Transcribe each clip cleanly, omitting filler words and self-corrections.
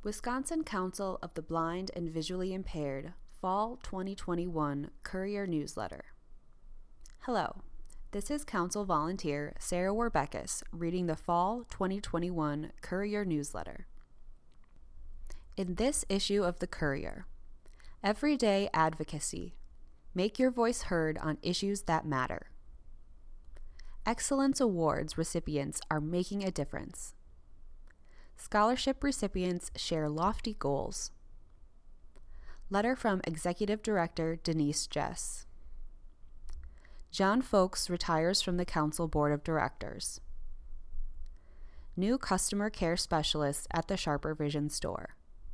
Wisconsin Council of the Blind and Visually Impaired Fall 2021 Courier Newsletter. Hello, this is Council volunteer Sarah Warbekis reading the Fall 2021 Courier Newsletter. In this issue of the Courier, Everyday Advocacy. Make your voice heard on issues that matter. Excellence Awards recipients are making a difference. Scholarship recipients share lofty goals. Letter from Executive Director Denise Jess. John Folks retires from the Council Board of Directors. New customer care specialist at the Sharper Vision store.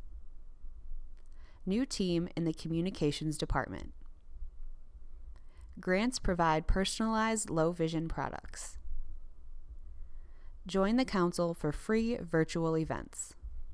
New team in the Communications Department. Grants provide personalized low vision products. Join the Council for free virtual events.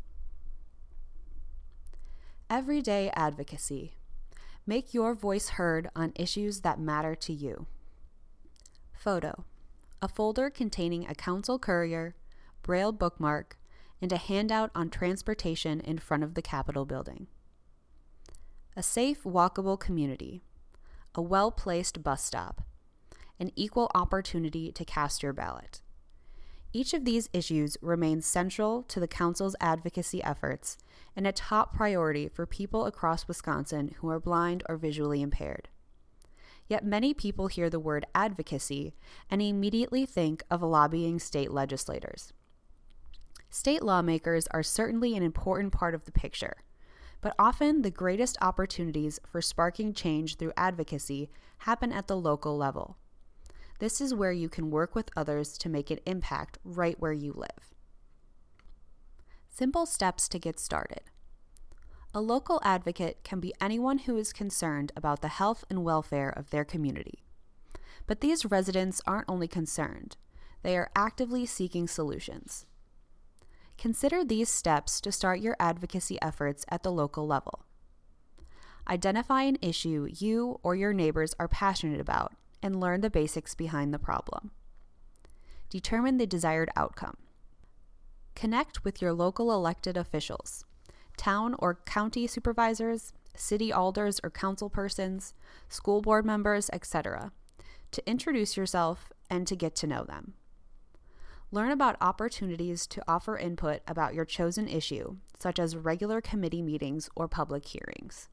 Everyday Advocacy. Make your voice heard on issues that matter to you. Photo. A folder containing a Council Courier, Braille bookmark, and a handout on transportation in front of the Capitol building. A safe, walkable community. A well-placed bus stop. An equal opportunity to cast your ballot. Each of these issues remains central to the Council's advocacy efforts and a top priority for people across Wisconsin who are blind or visually impaired. Yet many people hear the word advocacy and immediately think of lobbying state legislators. State lawmakers are certainly an important part of the picture, but often the greatest opportunities for sparking change through advocacy happen at the local level. This is where you can work with others to make an impact right where you live. Simple steps to get started. A local advocate can be anyone who is concerned about the health and welfare of their community. But these residents aren't only concerned, they are actively seeking solutions. Consider these steps to start your advocacy efforts at the local level. Identify an issue you or your neighbors are passionate about and learn the basics behind the problem. Determine the desired outcome. Connect with your local elected officials, town or county supervisors, city alders or council persons, school board members, etc., to introduce yourself and to get to know them. Learn about opportunities to offer input about your chosen issue, such as regular committee meetings or public hearings.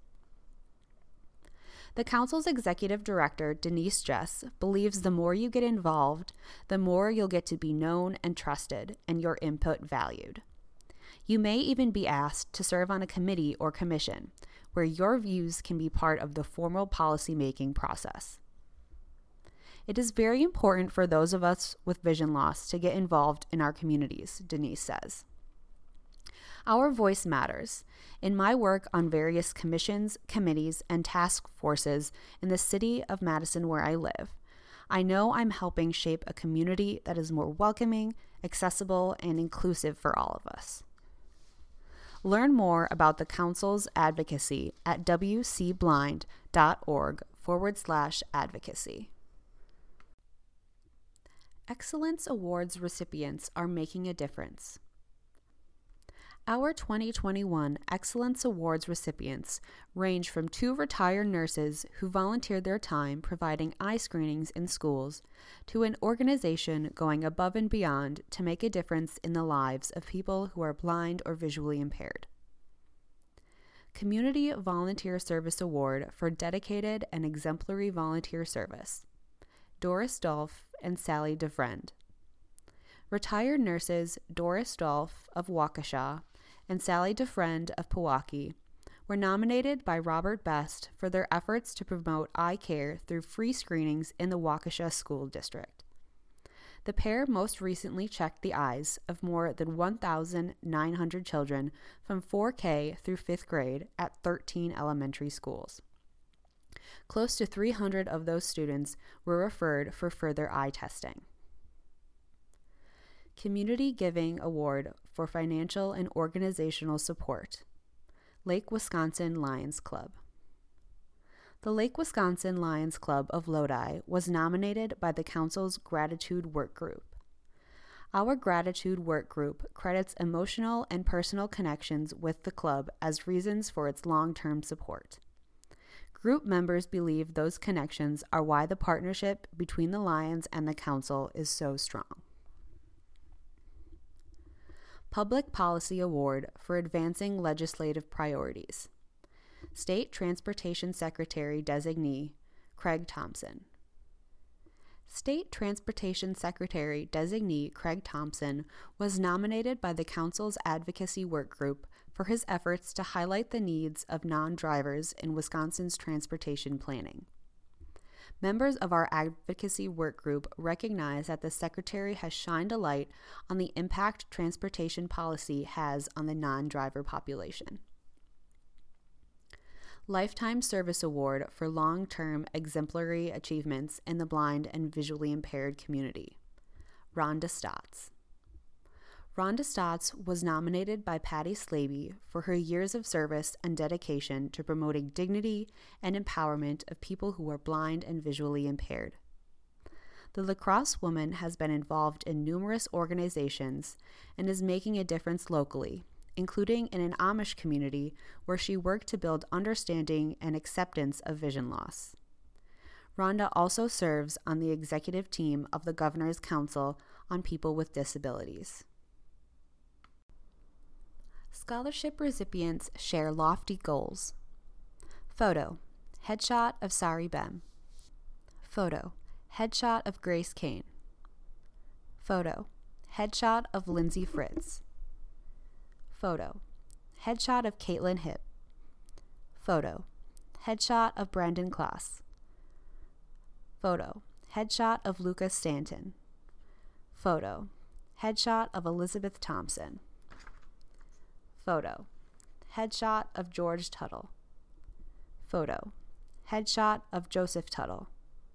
The Council's Executive Director, Denise Jess, believes the more you get involved, the more you'll get to be known and trusted, and your input valued. You may even be asked to serve on a committee or commission, where your views can be part of the formal policymaking process. It is very important for those of us with vision loss to get involved in our communities, Denise says. Our voice matters. In my work on various commissions, committees, and task forces in the city of Madison where I live, I know I'm helping shape a community that is more welcoming, accessible, and inclusive for all of us. Learn more about the Council's advocacy at wcblind.org/advocacy. Excellence Awards recipients are making a difference. Our 2021 Excellence Awards recipients range from 2 retired nurses who volunteered their time providing eye screenings in schools to an organization going above and beyond to make a difference in the lives of people who are blind or visually impaired. Community Volunteer Service Award for Dedicated and Exemplary Volunteer Service. Doris Dolph and Sally DeFriend. Retired nurses Doris Dolph of Waukesha and Sally DeFriend of Pewaukee were nominated by Robert Best for their efforts to promote eye care through free screenings in the Waukesha School District. The pair most recently checked the eyes of more than 1,900 children from 4K through 5th grade at 13 elementary schools. Close to 300 of those students were referred for further eye testing. Community Giving Award for Financial and Organizational Support. Lake Wisconsin Lions Club. The Lake Wisconsin Lions Club of Lodi was nominated by the Council's Gratitude Work Group. Our gratitude work group credits emotional and personal connections with the club as reasons for its long-term support. Group members believe those connections are why the partnership between the Lions and the Council is so strong. Public Policy Award for Advancing Legislative Priorities. State Transportation Secretary Designee, Craig Thompson. State Transportation Secretary Designee Craig Thompson was nominated by the Council's Advocacy Work Group for his efforts to highlight the needs of non-drivers in Wisconsin's transportation planning. Members of our advocacy work group recognize that the Secretary has shined a light on the impact transportation policy has on the non-driver population. Lifetime Service Award for Long-Term Exemplary Achievements in the Blind and Visually Impaired Community, Rhonda Stotts. Rhonda Stotts was nominated by Patty Slaby for her years of service and dedication to promoting dignity and empowerment of people who are blind and visually impaired. The La Crosse woman has been involved in numerous organizations and is making a difference locally, including in an Amish community where she worked to build understanding and acceptance of vision loss. Rhonda also serves on the executive team of the Governor's Council on People with Disabilities. Scholarship recipients share lofty goals. Photo: headshot of Sari Bem. Photo: headshot of Grace Kane. Photo: headshot of Lindsay Fritz. Photo: headshot of Caitlin Hipp. Photo: headshot of Brandon Klaas. Photo: headshot of Lucas Stanton. Photo: headshot of Elizabeth Thompson. Photo: headshot of George Tuttle. Photo: headshot of Joseph Tuttle.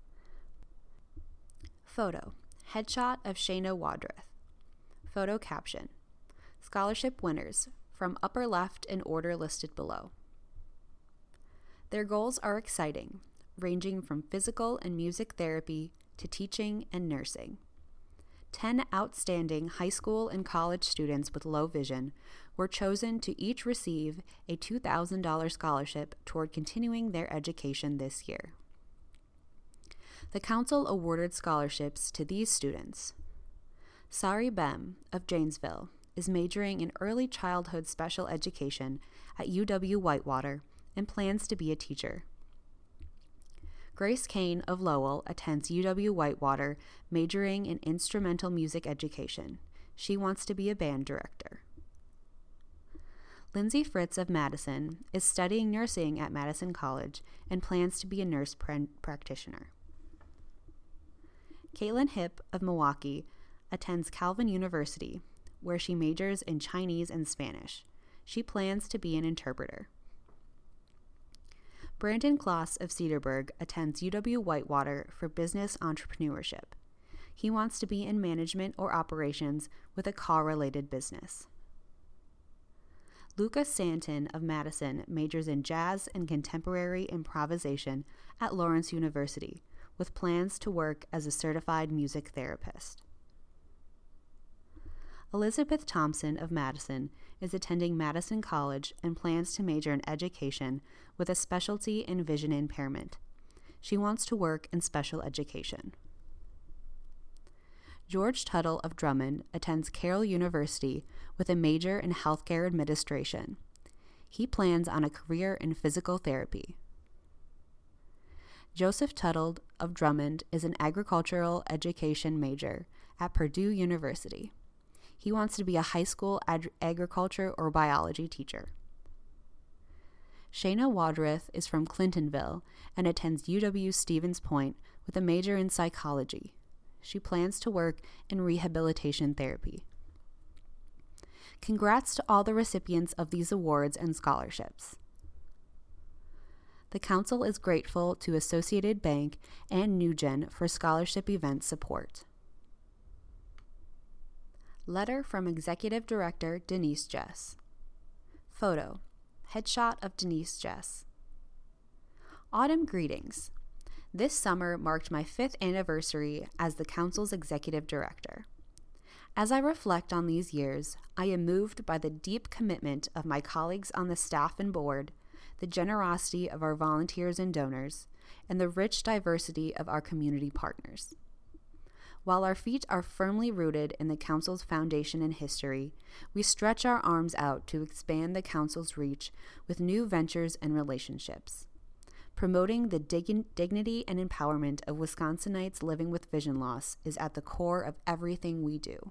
Photo: headshot of Shayna Wadrith. Photo caption: Scholarship winners, from upper left in order listed below. Their goals are exciting, ranging from physical and music therapy to teaching and nursing. 10 outstanding high school and college students with low vision were chosen to each receive a $2,000 scholarship toward continuing their education this year. The Council awarded scholarships to these students. Sari Bem of Janesville is majoring in early childhood special education at UW-Whitewater and plans to be a teacher. Grace Kane of Lowell attends UW-Whitewater, majoring in instrumental music education. She wants to be a band director. Lindsay Fritz of Madison is studying nursing at Madison College and plans to be a nurse practitioner. Caitlin Hipp of Milwaukee attends Calvin University, where she majors in Chinese and Spanish. She plans to be an interpreter. Brandon Klaas of Cedarburg attends UW-Whitewater for business entrepreneurship. He wants to be in management or operations with a car-related business. Lucas Stanton of Madison majors in jazz and contemporary improvisation at Lawrence University, with plans to work as a certified music therapist. Elizabeth Thompson of Madison is attending Madison College and plans to major in education with a specialty in vision impairment. She wants to work in special education. George Tuttle of Drummond attends Carroll University with a major in healthcare administration. He plans on a career in physical therapy. Joseph Tuttle of Drummond is an agricultural education major at Purdue University. He wants to be a high school agriculture or biology teacher. Shayna Wadrith is from Clintonville and attends UW Stevens Point with a major in psychology. She plans to work in rehabilitation therapy. Congrats to all the recipients of these awards and scholarships. The Council is grateful to Associated Bank and NewGen for scholarship event support. Letter from Executive Director Denise Jess. Photo: headshot of Denise Jess. Autumn greetings. This summer marked my 5th anniversary as the Council's Executive Director. As I reflect on these years, I am moved by the deep commitment of my colleagues on the staff and board, the generosity of our volunteers and donors, and the rich diversity of our community partners. While our feet are firmly rooted in the Council's foundation and history, we stretch our arms out to expand the Council's reach with new ventures and relationships. Promoting the dignity and empowerment of Wisconsinites living with vision loss is at the core of everything we do.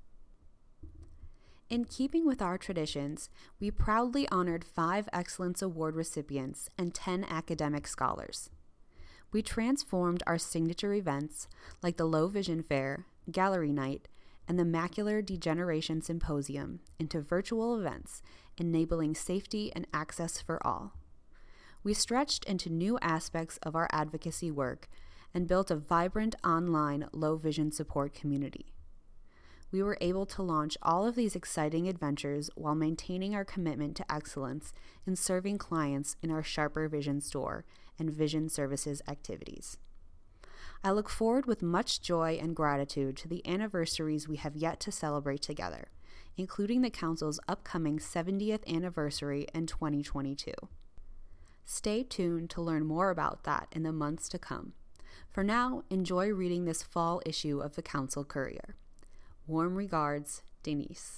In keeping with our traditions, we proudly honored 5 Excellence Award recipients and 10 academic scholars. We transformed our signature events, like the Low Vision Fair, Gallery Night, and the Macular Degeneration Symposium, into virtual events, enabling safety and access for all. We stretched into new aspects of our advocacy work and built a vibrant online low vision support community. We were able to launch all of these exciting adventures while maintaining our commitment to excellence in serving clients in our Sharper Vision store and vision services activities. I look forward with much joy and gratitude to the anniversaries we have yet to celebrate together, including the Council's upcoming 70th anniversary in 2022. Stay tuned to learn more about that in the months to come. For now, enjoy reading this fall issue of the Council Courier. Warm regards, Denise.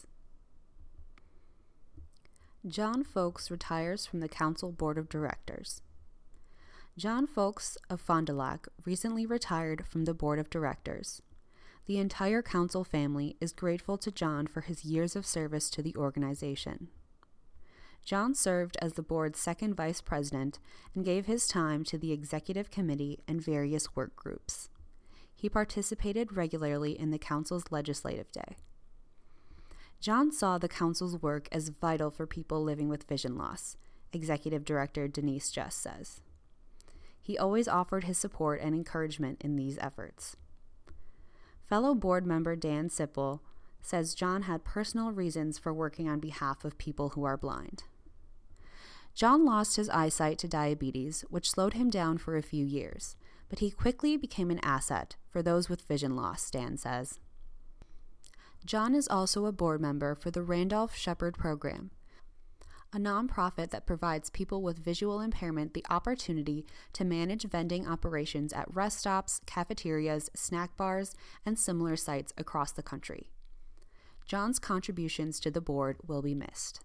John Folks retires from the Council Board of Directors. John Folks of Fond du Lac recently retired from the Board of Directors. The entire Council family is grateful to John for his years of service to the organization. John served as the board's second vice president and gave his time to the executive committee and various work groups. He participated regularly in the Council's legislative day. John saw the Council's work as vital for people living with vision loss, Executive Director Denise Just says. He always offered his support and encouragement in these efforts. Fellow board member Dan Sipple says John had personal reasons for working on behalf of people who are blind. John lost his eyesight to diabetes, which slowed him down for a few years, but he quickly became an asset for those with vision loss, Dan says. John is also a board member for the Randolph Shepherd Program, a nonprofit that provides people with visual impairment the opportunity to manage vending operations at rest stops, cafeterias, snack bars, and similar sites across the country. John's contributions to the board will be missed.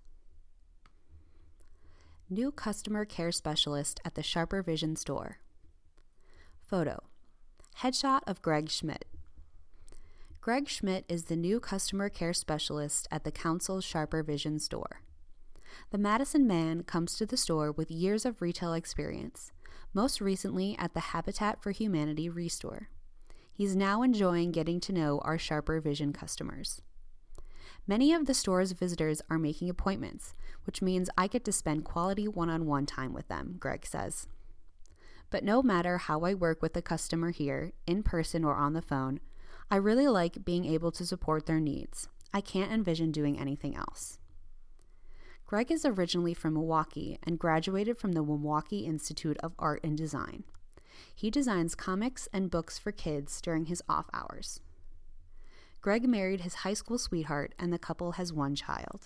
New customer care specialist at the Sharper Vision store. Photo. Headshot of Greg Schmidt. Greg Schmidt is the new customer care specialist at the Council's Sharper Vision store. The Madison man comes to the store with years of retail experience, most recently at the Habitat for Humanity Restore. He's now enjoying getting to know our Sharper Vision customers. Many of the store's visitors are making appointments, which means I get to spend quality one-on-one time with them, Greg says. But no matter how I work with a customer here, in person or on the phone, I really like being able to support their needs. I can't envision doing anything else. Greg is originally from Milwaukee and graduated from the Milwaukee Institute of Art and Design. He designs comics and books for kids during his off hours. Greg married his high school sweetheart, and the couple has 1 child.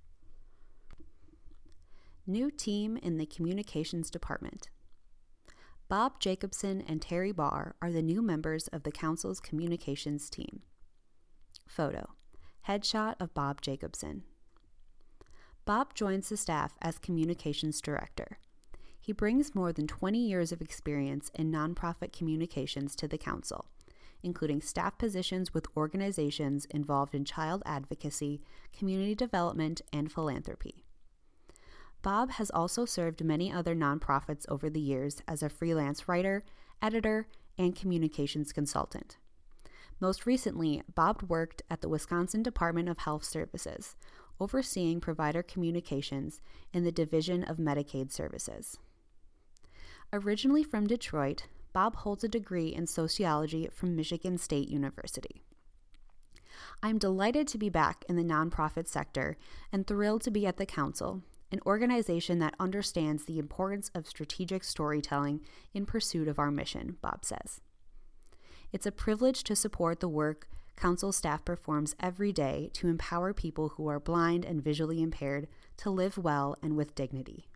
New team in the communications department. Bob Jacobson and Terry Barr are the new members of the Council's communications team. Photo. Headshot of Bob Jacobson. Bob joins the staff as communications director. He brings more than 20 years of experience in nonprofit communications to the Council, including staff positions with organizations involved in child advocacy, community development, and philanthropy. Bob has also served many other nonprofits over the years as a freelance writer, editor, and communications consultant. Most recently, Bob worked at the Wisconsin Department of Health Services, overseeing provider communications in the Division of Medicaid Services. Originally from Detroit, Bob holds a degree in sociology from Michigan State University. I'm delighted to be back in the nonprofit sector and thrilled to be at the Council, an organization that understands the importance of strategic storytelling in pursuit of our mission, Bob says. It's a privilege to support the work Council staff performs every day to empower people who are blind and visually impaired to live well and with dignity.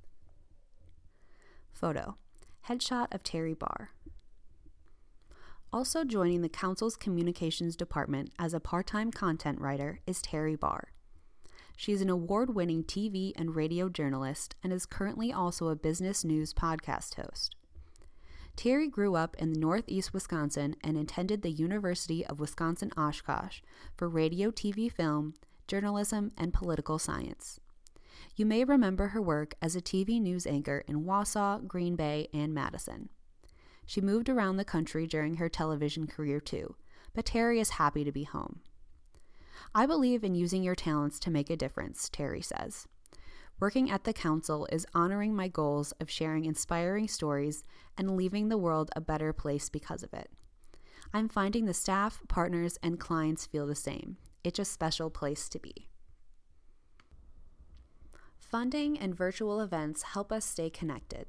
Photo. Headshot of Terry Barr. Also joining the Council's Communications Department as a part-time content writer is Terry Barr. She is an award-winning TV and radio journalist and is currently also a business news podcast host. Terry grew up in Northeast Wisconsin and attended the University of Wisconsin-Oshkosh for radio, TV, film, journalism, and political science. You may remember her work as a TV news anchor in Wausau, Green Bay, and Madison. She moved around the country during her television career too, but Terry is happy to be home. I believe in using your talents to make a difference, Terry says. Working at the Council is honoring my goals of sharing inspiring stories and leaving the world a better place because of it. I'm finding the staff, partners, and clients feel the same. It's a special place to be. Funding and virtual events help us stay connected.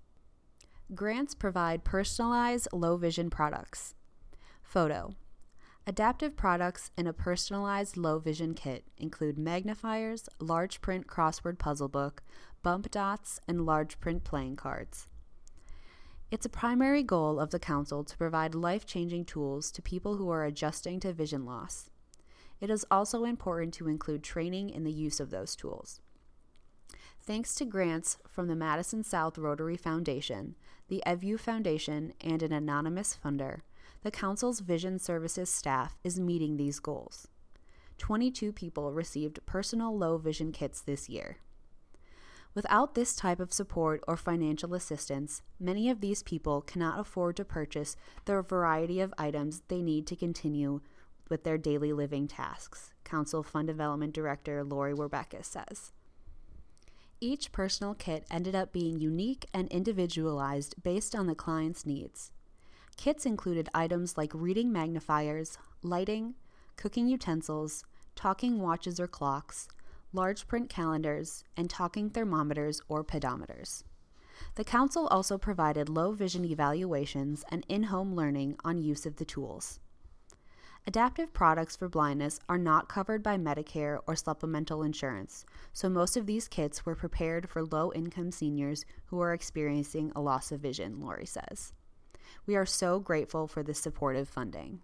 Grants provide personalized low-vision products. Photo. Adaptive products in a personalized low-vision kit include magnifiers, large print crossword puzzle book, bump dots, and large print playing cards. It's a primary goal of the Council to provide life-changing tools to people who are adjusting to vision loss. It is also important to include training in the use of those tools. Thanks to grants from the Madison South Rotary Foundation, the EVU Foundation, and an anonymous funder, the Council's Vision Services staff is meeting these goals. 22 people received personal low vision kits this year. Without this type of support or financial assistance, many of these people cannot afford to purchase the variety of items they need to continue with their daily living tasks, Council Fund Development Director Lori Werbekis says. Each personal kit ended up being unique and individualized based on the client's needs. Kits included items like reading magnifiers, lighting, cooking utensils, talking watches or clocks, large print calendars, and talking thermometers or pedometers. The Council also provided low vision evaluations and in-home learning on use of the tools. Adaptive products for blindness are not covered by Medicare or supplemental insurance, so most of these kits were prepared for low-income seniors who are experiencing a loss of vision, Lori says. We are so grateful for this supportive funding.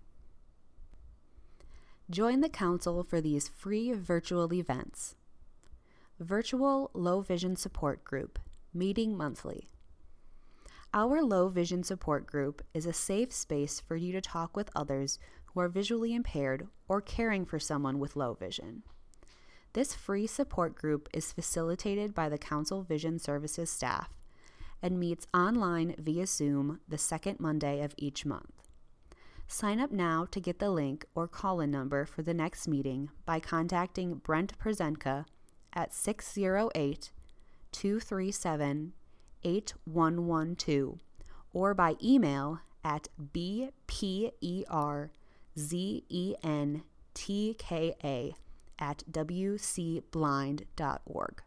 Join the Council for these free virtual events. Virtual Low Vision Support Group, meeting monthly. Our Low Vision Support Group is a safe space for you to talk with others who are visually impaired or caring for someone with low vision. This free support group is facilitated by the Council Vision Services staff and meets online via Zoom the second Monday of each month. Sign up now to get the link or call-in number for the next meeting by contacting Brent Przenka at 608-237-8112 or by email at bperzentka@wcblind.org.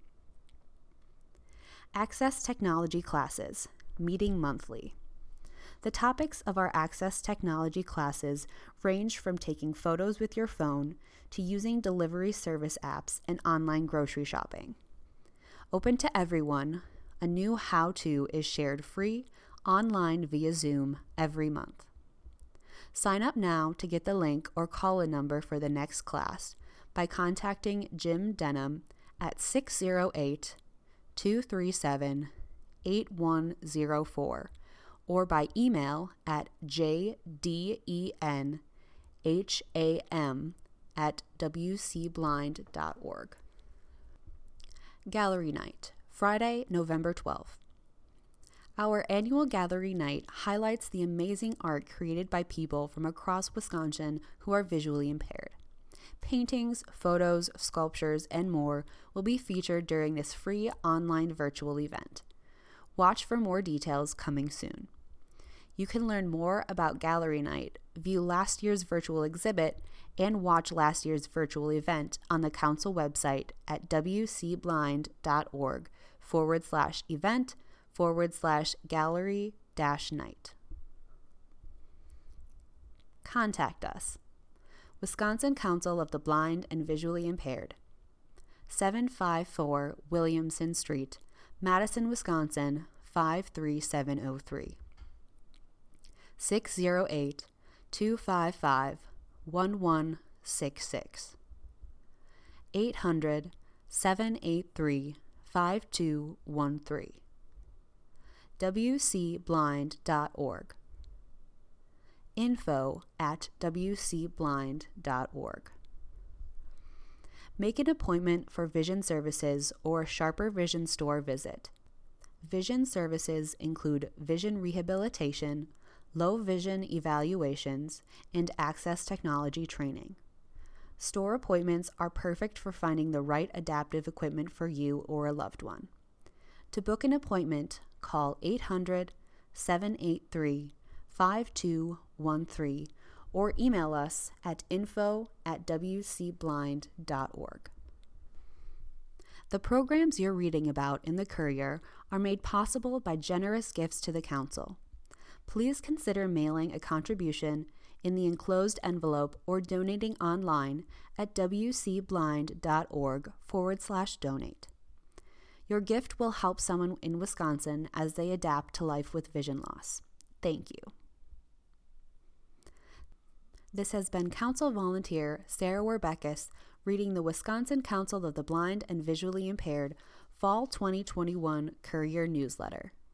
Access Technology Classes, meeting monthly. The topics of our Access Technology classes range from taking photos with your phone to using delivery service apps and online grocery shopping. Open to everyone, a new how-to is shared free online via Zoom every month. Sign up now to get the link or call-in number for the next class by contacting Jim Denham at 608-237-8104 or by email at jdenham@wcblind.org. Gallery Night, Friday, November 12th. Our annual Gallery Night highlights the amazing art created by people from across Wisconsin who are visually impaired. Paintings, photos, sculptures, and more will be featured during this free online virtual event. Watch for more details coming soon. You can learn more about Gallery Night, view last year's virtual exhibit, and watch last year's virtual event on the Council website at wcblind.org/event/gallery-night. Contact us. Wisconsin Council of the Blind and Visually Impaired, 754 Williamson Street, Madison, Wisconsin, 53703. 608-255-1166. 800-783-5213. wcblind.org. info@wcblind.org. Make an appointment for vision services or a Sharper Vision store visit. Vision services include vision rehabilitation, low vision evaluations, and access technology training. Store appointments are perfect for finding the right adaptive equipment for you or a loved one. To book an appointment, call 800-783-5213 or email us at info@wcblind.org. The programs you're reading about in the Courier are made possible by generous gifts to the Council. Please consider mailing a contribution in the enclosed envelope or donating online at wcblind.org/donate. Your gift will help someone in Wisconsin as they adapt to life with vision loss. Thank you. This has been Council Volunteer Sarah Werbekis reading the Wisconsin Council of the Blind and Visually Impaired Fall 2021 Courier Newsletter.